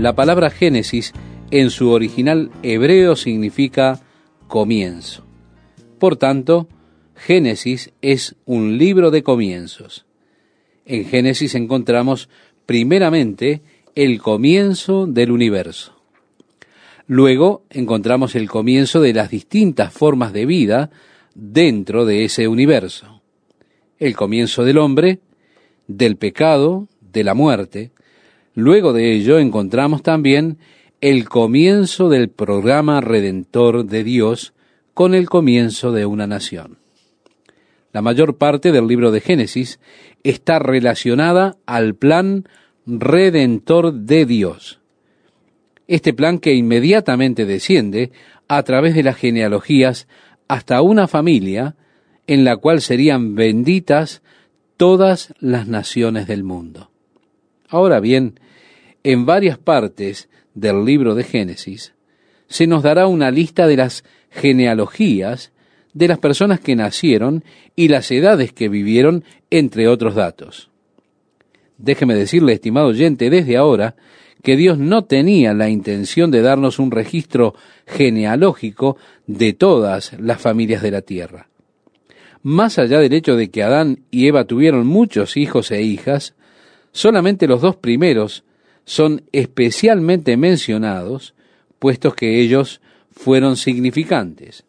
La palabra Génesis en su original hebreo significa comienzo. Por tanto, Génesis es un libro de comienzos. En Génesis encontramos primeramente el comienzo del universo. Luego encontramos el comienzo de las distintas formas de vida dentro de ese universo. El comienzo del hombre, del pecado, de la muerte. Luego de ello encontramos también el comienzo del programa redentor de Dios con el comienzo de una nación. La mayor parte del libro de Génesis está relacionada al plan redentor de Dios. Este plan que inmediatamente desciende a través de las genealogías hasta una familia en la cual serían benditas todas las naciones del mundo. Ahora bien, en varias partes del libro de Génesis se nos dará una lista de las genealogías de las personas que nacieron y las edades que vivieron, entre otros datos. Déjeme decirle, estimado oyente, desde ahora, que Dios no tenía la intención de darnos un registro genealógico de todas las familias de la tierra. Más allá del hecho de que Adán y Eva tuvieron muchos hijos e hijas, solamente los dos primeros son especialmente mencionados, puesto que ellos fueron significantes.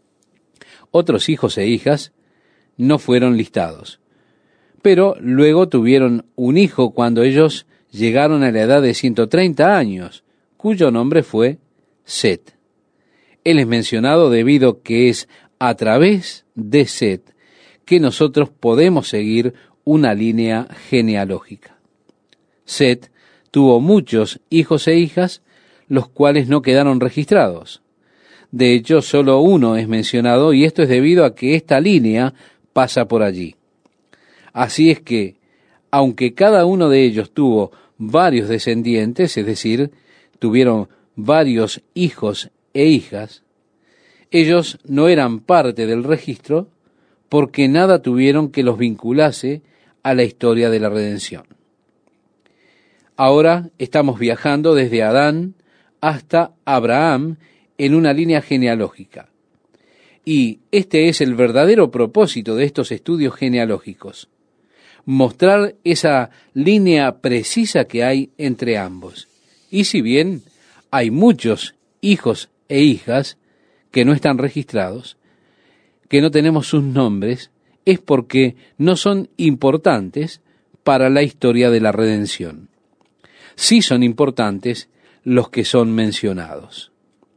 Otros hijos e hijas no fueron listados, pero luego tuvieron un hijo cuando ellos llegaron a la edad de 130 años, cuyo nombre fue Set. Él es mencionado debido que es a través de Set que nosotros podemos seguir una línea genealógica. Set tuvo muchos hijos e hijas, los cuales no quedaron registrados. De hecho, solo uno es mencionado, y esto es debido a que esta línea pasa por allí. Así es que, aunque cada uno de ellos tuvo varios descendientes, es decir, tuvieron varios hijos e hijas, ellos no eran parte del registro porque nada tuvieron que los vinculase a la historia de la redención. Ahora estamos viajando desde Adán hasta Abraham en una línea genealógica. Y este es el verdadero propósito de estos estudios genealógicos: mostrar esa línea precisa que hay entre ambos. Y si bien hay muchos hijos e hijas que no están registrados, que no tenemos sus nombres, es porque no son importantes para la historia de la redención. Sí son importantes los que son mencionados.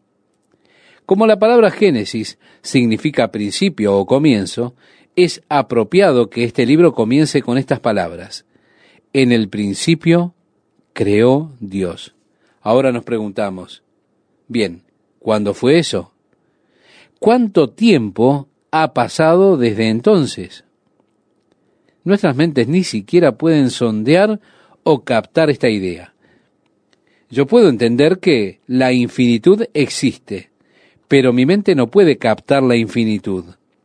Como la palabra Génesis significa principio o comienzo, es apropiado que este libro comience con estas palabras: en el principio creó Dios. Ahora nos preguntamos, bien, ¿cuándo fue eso? ¿Cuánto tiempo ha pasado desde entonces? Nuestras mentes ni siquiera pueden sondear o captar esta idea. Yo puedo entender que la infinitud existe, pero mi mente no puede captar la infinitud.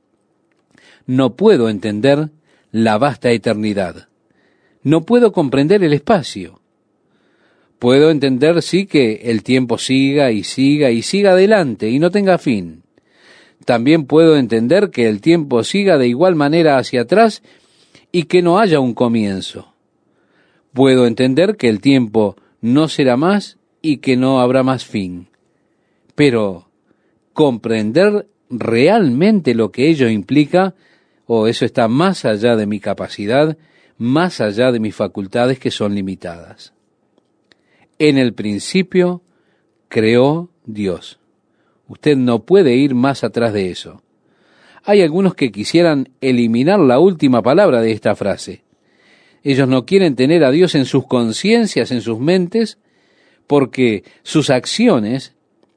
No puedo entender la vasta eternidad. No puedo comprender el espacio. Puedo entender, sí, que el tiempo siga y siga y siga adelante y no tenga fin. También puedo entender que el tiempo siga de igual manera hacia atrás y que no haya un comienzo. Puedo entender que el tiempo no será más y que no habrá más fin. Pero comprender realmente lo que ello implica, eso está más allá de mi capacidad, más allá de mis facultades que son limitadas. En el principio creó Dios. Usted no puede ir más atrás de eso. Hay algunos que quisieran eliminar la última palabra de esta frase. Ellos no quieren tener a Dios en sus conciencias, en sus mentes, porque sus acciones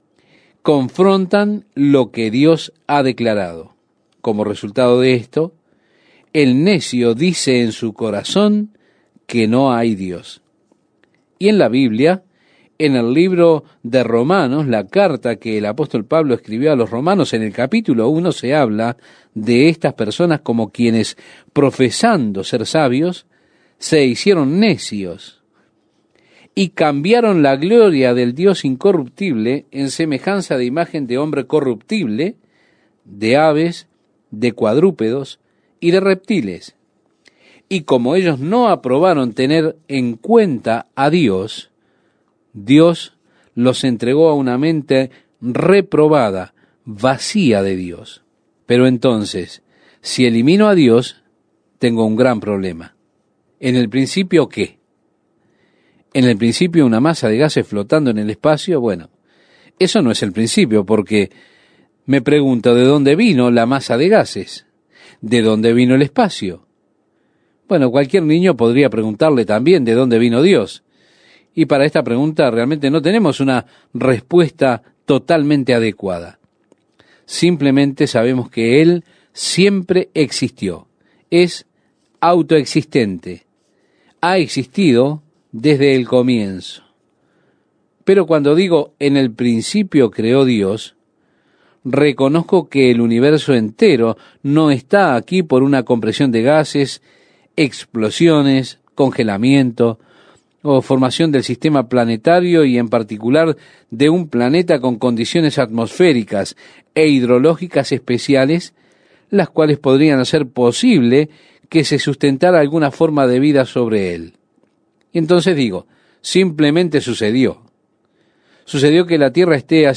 confrontan lo que Dios ha declarado. Como resultado de esto, el necio dice en su corazón que no hay Dios. Y en la Biblia, en el libro de Romanos, la carta que el apóstol Pablo escribió a los romanos, en el capítulo 1 se habla de estas personas como quienes, profesando ser sabios, se hicieron necios. y cambiaron la gloria del Dios incorruptible en semejanza de imagen de hombre corruptible, de aves, de cuadrúpedos y de reptiles. Y como ellos no aprobaron tener en cuenta a Dios, Dios los entregó a una mente reprobada, vacía de Dios. Pero entonces, si elimino a Dios, tengo un gran problema. ¿En el principio qué? En el principio una masa de gases flotando en el espacio. Bueno, eso no es el principio, porque me pregunto, ¿de dónde vino la masa de gases? ¿De dónde vino el espacio? Bueno, cualquier niño podría preguntarle también de dónde vino Dios. Y para esta pregunta realmente no tenemos una respuesta totalmente adecuada. Simplemente sabemos que Él siempre existió. Es autoexistente. Ha existido desde el comienzo. Pero cuando digo en el principio creó Dios, reconozco que el universo entero no está aquí por una compresión de gases, explosiones, congelamiento o formación del sistema planetario y en particular de un planeta con condiciones atmosféricas e hidrológicas especiales, las cuales podrían hacer posible que se sustentara alguna forma de vida sobre él. Y entonces digo, simplemente sucedió. Sucedió que la Tierra esté a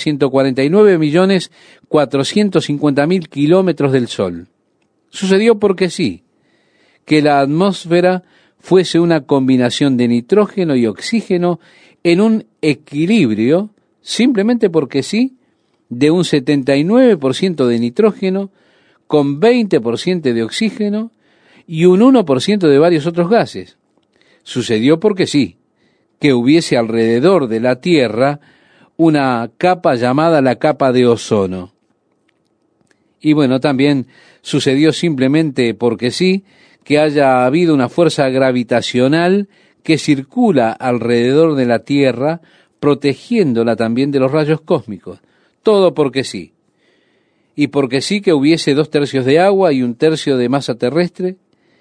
149.450.000 kilómetros del Sol. Sucedió porque sí, que la atmósfera fuese una combinación de nitrógeno y oxígeno en un equilibrio, simplemente porque sí, de un 79% de nitrógeno con 20% de oxígeno y un 1% de varios otros gases. Sucedió porque sí, que hubiese alrededor de la Tierra una capa llamada la capa de ozono. Y bueno, también sucedió simplemente porque sí, que haya habido una fuerza gravitacional que circula alrededor de la Tierra, protegiéndola también de los rayos cósmicos. Todo porque sí. Y porque sí que hubiese 2/3 de agua y 1/3 de masa terrestre,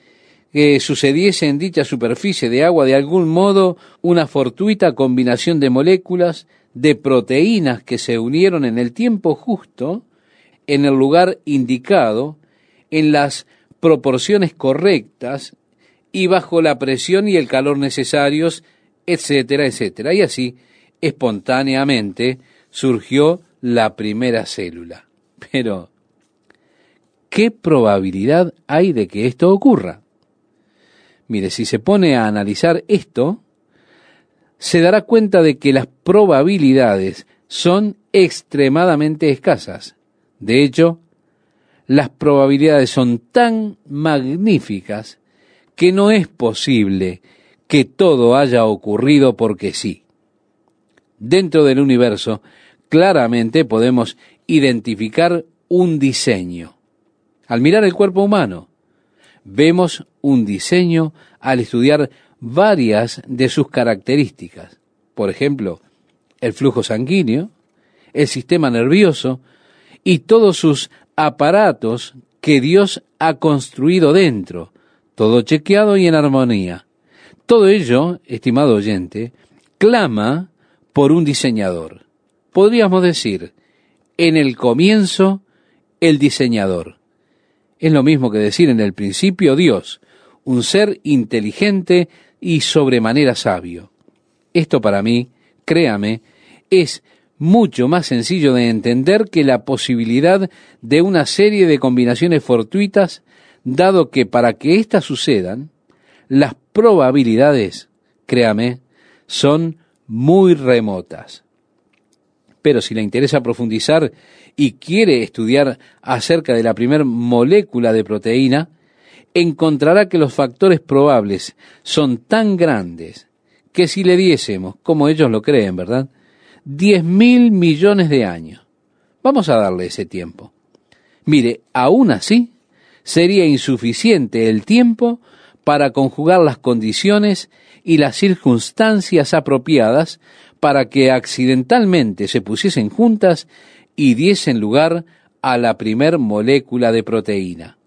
que sucediese en dicha superficie de agua de algún modo una fortuita combinación de moléculas, de proteínas que se unieron en el tiempo justo, en el lugar indicado, en las proporciones correctas y bajo la presión y el calor necesarios, etcétera, etcétera. Y así, espontáneamente, surgió la primera célula. Pero, ¿qué probabilidad hay de que esto ocurra? Mire, si se pone a analizar esto, se dará cuenta de que las probabilidades son extremadamente escasas. De hecho, las probabilidades son tan magníficas que no es posible que todo haya ocurrido porque sí. Dentro del universo, claramente podemos identificar un diseño. Al mirar el cuerpo humano, vemos un diseño al estudiar varias de sus características. Por ejemplo, el flujo sanguíneo, el sistema nervioso y todos sus aparatos que Dios ha construido dentro, todo chequeado y en armonía. Todo ello, estimado oyente, clama por un diseñador. Podríamos decir, en el comienzo, el diseñador. Es lo mismo que decir en el principio Dios, un ser inteligente y sobremanera sabio. Esto para mí, créame, es mucho más sencillo de entender que la posibilidad de una serie de combinaciones fortuitas, dado que para que éstas sucedan, las probabilidades, créame, son muy remotas. Pero si le interesa profundizar y quiere estudiar acerca de la primer molécula de proteína, encontrará que los factores probables son tan grandes que si le diésemos, como ellos lo creen, ¿verdad?, 10.000 millones de años. Vamos a darle ese tiempo. Mire, aún así, sería insuficiente el tiempo para conjugar las condiciones y las circunstancias apropiadas para que accidentalmente se pusiesen juntas y diesen lugar a la primer molécula de proteína.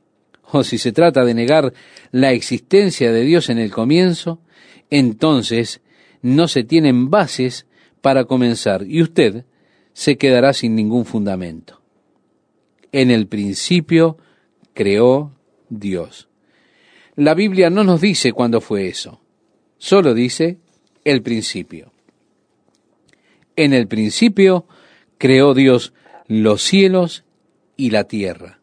O si se trata de negar la existencia de Dios en el comienzo, entonces no se tienen bases para comenzar y usted se quedará sin ningún fundamento. En el principio creó Dios. La Biblia no nos dice cuándo fue eso, solo dice el principio. En el principio creó Dios los cielos y la tierra.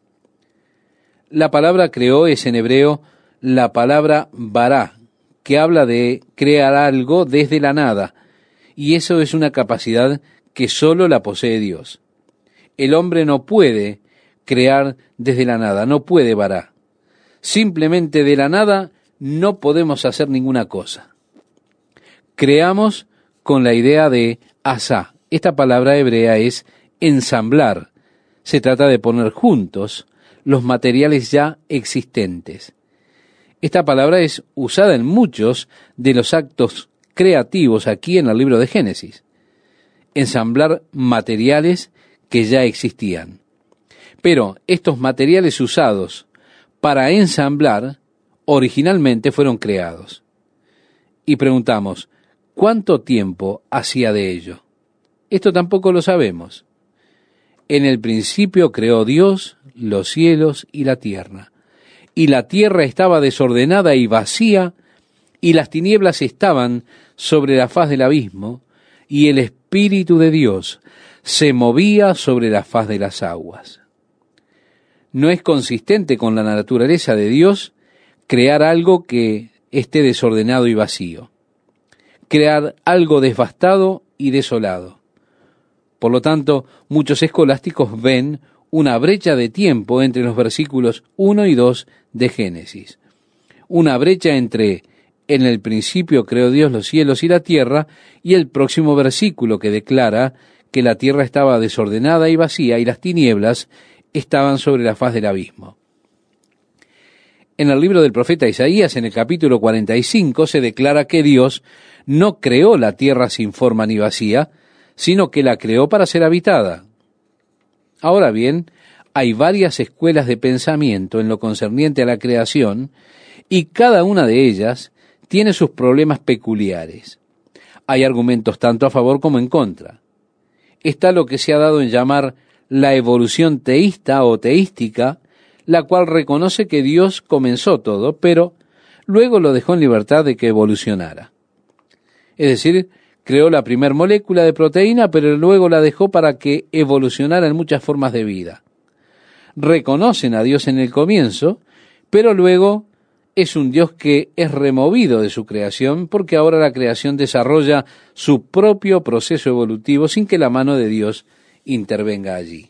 La palabra creó es en hebreo la palabra bará, que habla de crear algo desde la nada, y eso es una capacidad que solo la posee Dios. El hombre no puede crear desde la nada, no puede bará. Simplemente de la nada no podemos hacer ninguna cosa. Creamos con la idea de asá. Esta palabra hebrea es ensamblar. Se trata de poner juntos los materiales ya existentes. Esta palabra es usada en muchos de los actos creativos aquí en el libro de Génesis. Ensamblar materiales que ya existían. Pero estos materiales usados para ensamblar originalmente fueron creados. Y preguntamos, ¿cuánto tiempo hacía de ello? Esto tampoco lo sabemos. En el principio creó Dios los cielos y la tierra. Y la tierra estaba desordenada y vacía, y las tinieblas estaban sobre la faz del abismo, y el Espíritu de Dios se movía sobre la faz de las aguas. No es consistente con la naturaleza de Dios crear algo que esté desordenado y vacío. Crear algo devastado y desolado. Por lo tanto, muchos escolásticos ven una brecha de tiempo entre los versículos 1 y 2 de Génesis. Una brecha entre en el principio creó Dios los cielos y la tierra y el próximo versículo que declara que la tierra estaba desordenada y vacía y las tinieblas estaban sobre la faz del abismo. En el libro del profeta Isaías, en el capítulo 45, se declara que Dios no creó la tierra sin forma ni vacía, sino que la creó para ser habitada. Ahora bien, hay varias escuelas de pensamiento en lo concerniente a la creación, y cada una de ellas tiene sus problemas peculiares. Hay argumentos tanto a favor como en contra. Está lo que se ha dado en llamar la evolución teísta o teística, la cual reconoce que Dios comenzó todo, pero luego lo dejó en libertad de que evolucionara. Es decir, creó la primer molécula de proteína, pero luego la dejó para que evolucionara en muchas formas de vida. Reconocen a Dios en el comienzo, pero luego es un Dios que es removido de su creación, porque ahora la creación desarrolla su propio proceso evolutivo sin que la mano de Dios intervenga allí.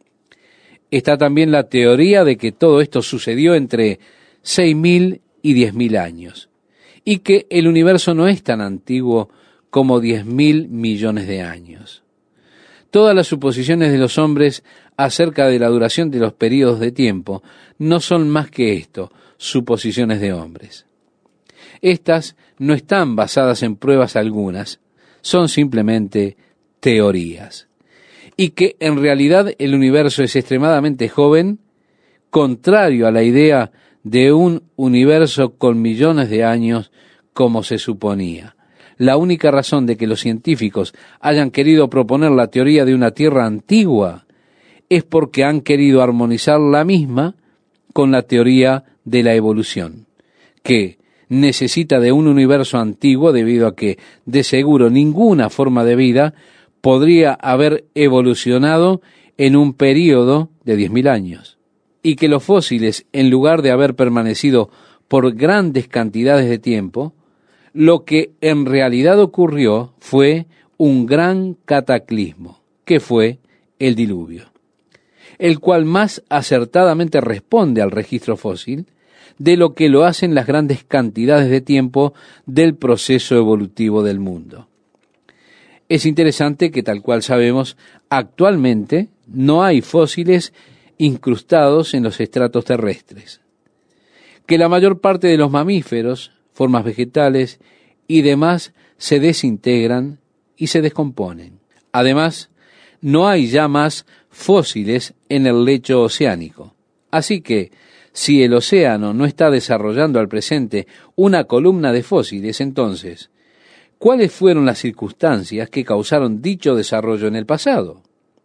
Está también la teoría de que todo esto sucedió entre 6.000 y 10.000 años, y que el universo no es tan antiguo como 10.000 millones de años. Todas las suposiciones de los hombres acerca de la duración de los períodos de tiempo no son más que esto, suposiciones de hombres. Estas no están basadas en pruebas algunas, son simplemente teorías. Y que en realidad el universo es extremadamente joven, contrario a la idea de un universo con millones de años como se suponía. La única razón de que los científicos hayan querido proponer la teoría de una Tierra antigua es porque han querido armonizar la misma con la teoría de la evolución, que necesita de un universo antiguo debido a que, de seguro, ninguna forma de vida podría haber evolucionado en un período de 10.000 años, y que los fósiles, en lugar de haber permanecido por grandes cantidades de tiempo, lo que en realidad ocurrió fue un gran cataclismo, que fue el diluvio, el cual más acertadamente responde al registro fósil de lo que lo hacen las grandes cantidades de tiempo del proceso evolutivo del mundo. Es interesante que, tal cual sabemos, actualmente no hay fósiles incrustados en los estratos terrestres, que la mayor parte de los mamíferos, formas vegetales y demás se desintegran y se descomponen. Además, no hay ya más fósiles en el lecho oceánico. Así que, si el océano no está desarrollando al presente una columna de fósiles, entonces, ¿Cuáles fueron las circunstancias que causaron dicho desarrollo en el pasado?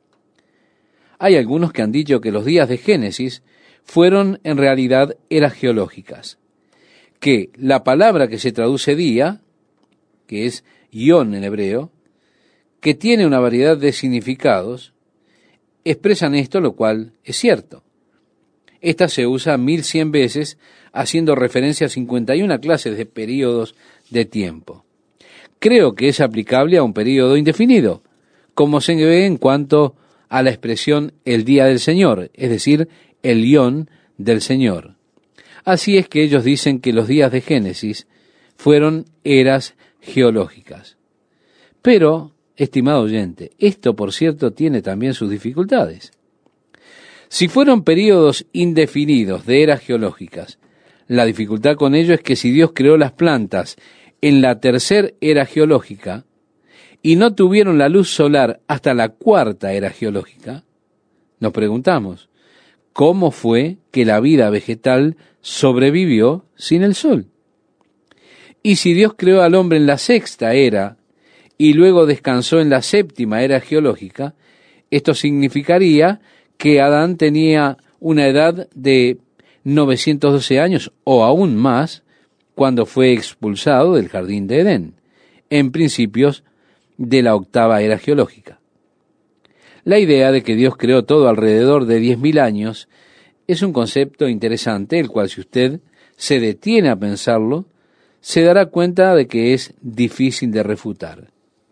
Hay algunos que han dicho que los días de Génesis fueron en realidad eras geológicas, que la palabra que se traduce día, que es yón en hebreo, que tiene una variedad de significados, expresan esto, lo cual es cierto. Esta se usa 1100 veces, haciendo referencia a 51 clases de períodos de tiempo. Creo que es aplicable a un período indefinido, como se ve en cuanto a la expresión el día del Señor, es decir, el yón del Señor. Así es que ellos dicen que los días de Génesis fueron eras geológicas. Pero, estimado oyente, esto por cierto tiene también sus dificultades. Si fueron períodos indefinidos de eras geológicas, la dificultad con ello es que si Dios creó las plantas en la tercera era geológica y no tuvieron la luz solar hasta la cuarta era geológica, nos preguntamos, ¿cómo fue que la vida vegetal sobrevivió sin el sol? Y si Dios creó al hombre en la sexta era y luego descansó en la séptima era geológica, esto significaría que Adán tenía una edad de 912 años o aún más cuando fue expulsado del jardín de Edén, en principios de la octava era geológica. La idea de que Dios creó todo alrededor de 10.000 años es un concepto interesante, el cual si usted se detiene a pensarlo, se dará cuenta de que es difícil de refutar.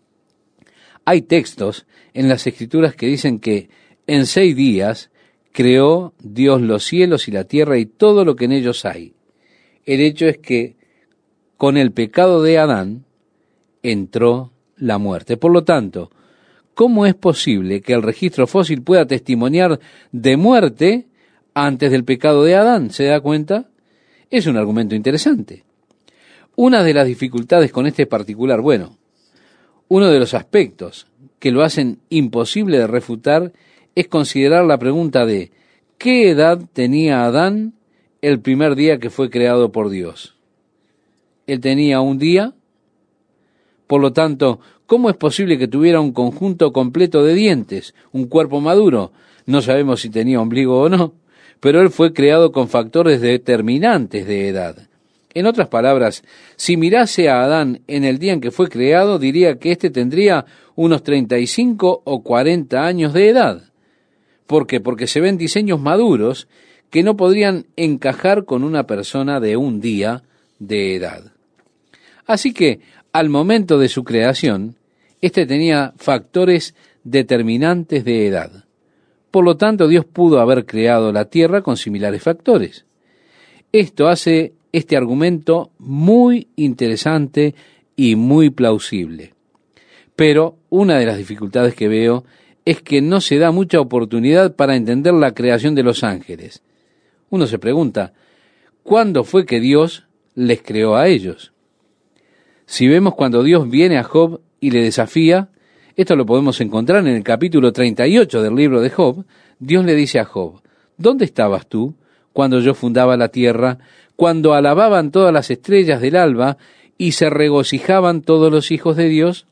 Hay textos en las Escrituras que dicen que en 6 días creó Dios los cielos y la tierra y todo lo que en ellos hay. El hecho es que con el pecado de Adán entró la muerte. Por lo tanto, ¿cómo es posible que el registro fósil pueda testimoniar de muerte antes del pecado de Adán? ¿Se da cuenta? Es un argumento interesante. Una de las dificultades con este particular, uno de los aspectos que lo hacen imposible de refutar es considerar la pregunta de ¿qué edad tenía Adán el primer día que fue creado por Dios? Él tenía un día. Por lo tanto, ¿cómo es posible que tuviera un conjunto completo de dientes, un cuerpo maduro? No sabemos si tenía ombligo o no, pero él fue creado con factores determinantes de edad. En otras palabras, si mirase a Adán en el día en que fue creado, diría que éste tendría unos 35 o 40 años de edad. ¿Por qué? Porque se ven diseños maduros que no podrían encajar con una persona de un día de edad. Así que, al momento de su creación, éste tenía factores determinantes de edad. Por lo tanto, Dios pudo haber creado la tierra con similares factores. Esto hace este argumento muy interesante y muy plausible. Pero una de las dificultades que veo es que no se da mucha oportunidad para entender la creación de los ángeles. Uno se pregunta, ¿cuándo fue que Dios les creó a ellos? Si vemos cuando Dios viene a Job y le desafía, esto lo podemos encontrar en el capítulo 38 del libro de Job. Dios le dice a Job, ¿dónde estabas tú cuando yo fundaba la tierra, cuando alababan todas las estrellas del alba y se regocijaban todos los hijos de Dios?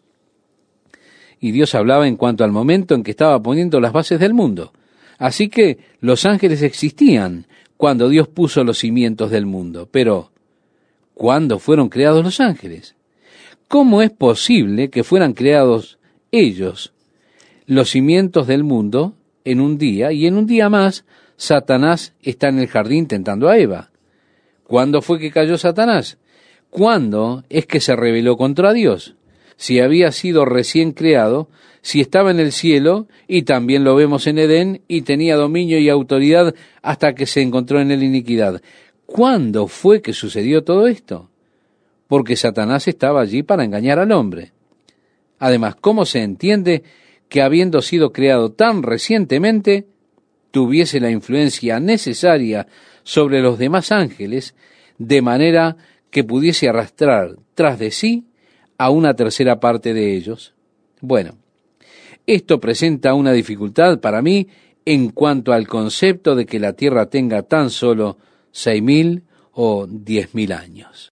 Y Dios hablaba en cuanto al momento en que estaba poniendo las bases del mundo. Así que los ángeles existían cuando Dios puso los cimientos del mundo. Pero, ¿cuándo fueron creados los ángeles? ¿Cómo es posible que fueran creados ellos, los cimientos del mundo, en un día, y en un día más Satanás está en el jardín tentando a Eva? ¿Cuándo fue que cayó Satanás? ¿Cuándo es que se rebeló contra Dios? Si había sido recién creado, si estaba en el cielo, y también lo vemos en Edén, y tenía dominio y autoridad hasta que se encontró en la iniquidad. ¿Cuándo fue que sucedió todo esto? Porque Satanás estaba allí para engañar al hombre. Además, ¿cómo se entiende que habiendo sido creado tan recientemente, tuviese la influencia necesaria sobre los demás ángeles, de manera que pudiese arrastrar tras de sí a una tercera parte de ellos? Bueno, esto presenta una dificultad para mí en cuanto al concepto de que la Tierra tenga tan solo 6.000 o 10.000 años.